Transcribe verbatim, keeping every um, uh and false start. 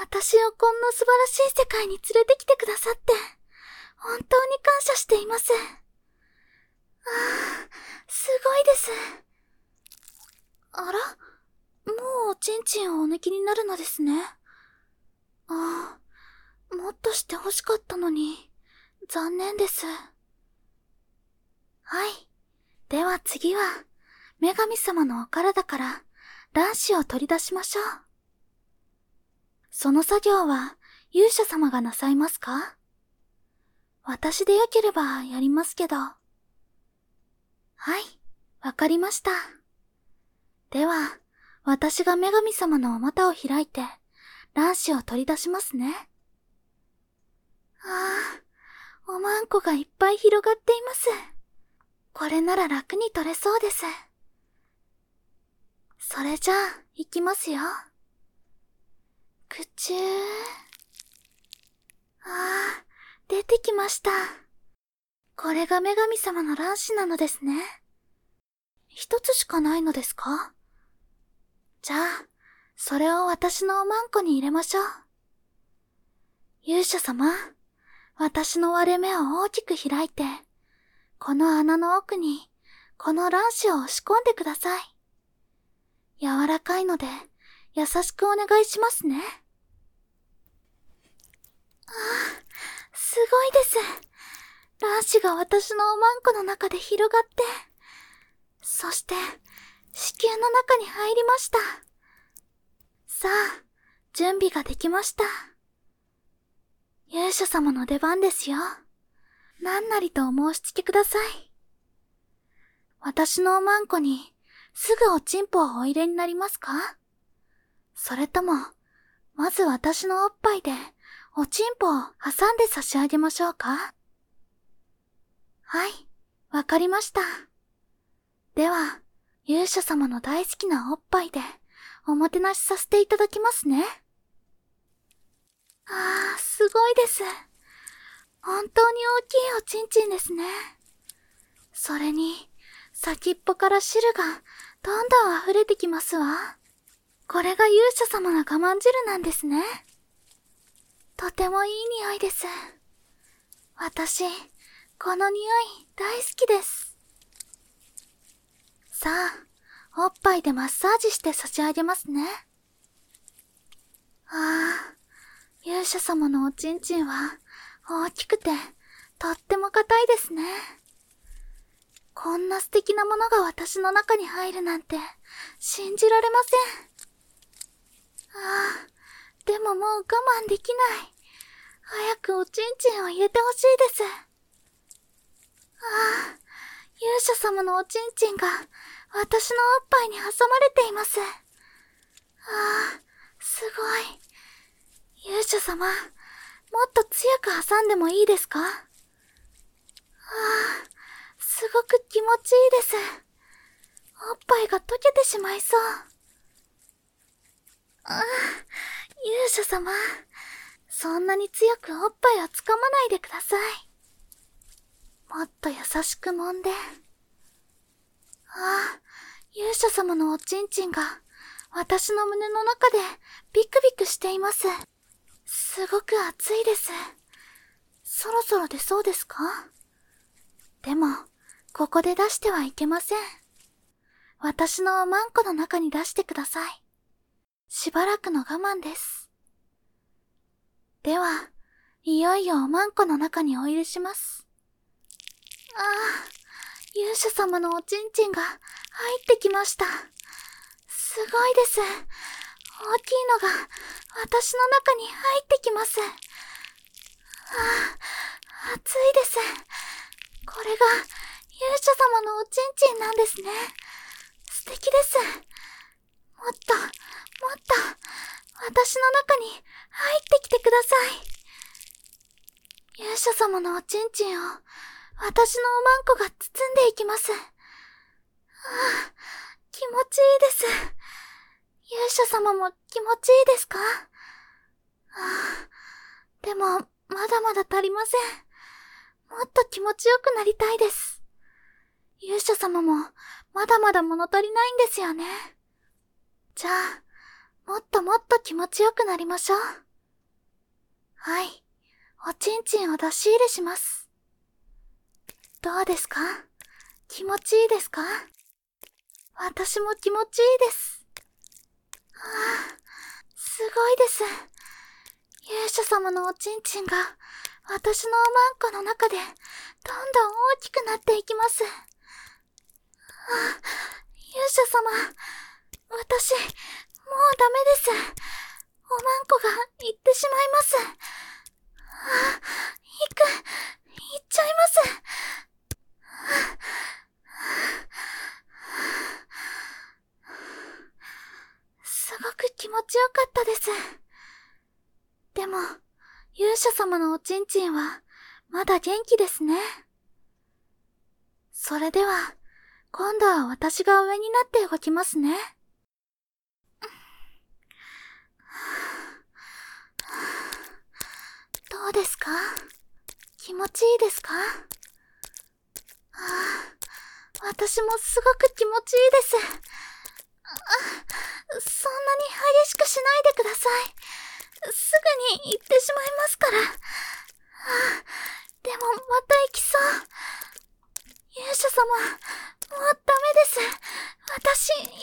私をこんな素晴らしい世界に連れてきてくださって、本当に感謝しています。ああ、すごいです。あら？もうおちんちんをお抜きになるのですね。ああ、もっとして欲しかったのに、残念です。はい。では次は、女神様のお体から卵子を取り出しましょう。その作業は勇者様がなさいますか？私でよければやりますけど。はい、わかりました。では、私が女神様のお股を開いて、卵子を取り出しますね。ああ、おまんこがいっぱい広がっています。これなら楽に取れそうです。それじゃあ、いきますよ。くちゅー。ああ、出てきました。これが女神様の卵子なのですね。一つしかないのですか？じゃあ、それを私のおまんこに入れましょう。勇者様、私の割れ目を大きく開いて、この穴の奥に、この卵子を押し込んでください。柔らかいので、優しくお願いしますね。ああ、すごいです。卵子が私のおまんこの中で広がって、そして、子宮の中に入りました。さあ、準備ができました。勇者様の出番ですよ。何なりとお申し付けください。私のおまんこに、すぐおちんぽをお入れになりますか？それとも、まず私のおっぱいで、おちんぽを挟んで差し上げましょうか？はい、わかりました。では、勇者様の大好きなおっぱいで、おもてなしさせていただきますね。ああ、すごいです。本当に大きいおちんちんですね。それに、先っぽから汁がどんどん溢れてきますわ。これが勇者様の我慢汁なんですね。とてもいい匂いです。私、この匂い大好きです。さあ、おっぱいでマッサージして差し上げますね。ああ、勇者様のおちんちんは大きくてとっても硬いですね。こんな素敵なものが私の中に入るなんて信じられません。ああ、でももう我慢できない。早くおちんちんを入れてほしいです。ああ、勇者様のおちんちんが私のおっぱいに挟まれています。ああ、すごい。勇者様、もっと強く挟んでもいいですか？ああ、すごく気持ちいいです。おっぱいが溶けてしまいそう。ああ、勇者様、そんなに強くおっぱいをつかまないでください。もっと優しく揉んで。ああ、勇者様のおちんちんが私の胸の中でビクビクしています。すごく熱いです。そろそろ出そうですか？でも、ここで出してはいけません。私のおまんこの中に出してください。しばらくの我慢です。では、いよいよおまんこの中にお入れします。ああ、勇者様のおちんちんが入ってきました。すごいです。大きいのが私の中に入ってきます。ああ、熱いです。これが勇者様のおちんちんなんですね。素敵です。もっと、もっと、私の中に入ってきてください。勇者様のおちんちんを私のおまんこが包んでいきます。ああ、気持ちいいです。勇者様も気持ちいいですか？ああ、でも、まだまだ足りません。もっと気持ちよくなりたいです。勇者様も、まだまだ物足りないんですよね。じゃあ、もっともっと気持ちよくなりましょう。 はい。おちんちんを出し入れします。どうですか？気持ちいいですか？私も気持ちいいです。ああ、すごいです。勇者様のおちんちんが私のおまんこの中でどんどん大きくなっていきます。ああ、勇者様、私、もうダメです。おまんこが行ってしまいます。ああ、行く、行っちゃいます。すごく気持ちよかったです。でも、勇者様のおちんちんは、まだ元気ですね。それでは、今度は私が上になって動きますね。どうですか？気持ちいいですか？ああ、私もすごく気持ちいいです。あ、そんなに激しくしないでください。すぐに行ってしまいますから。ああ、でもまた行きそう。勇者様、もうダメです。私、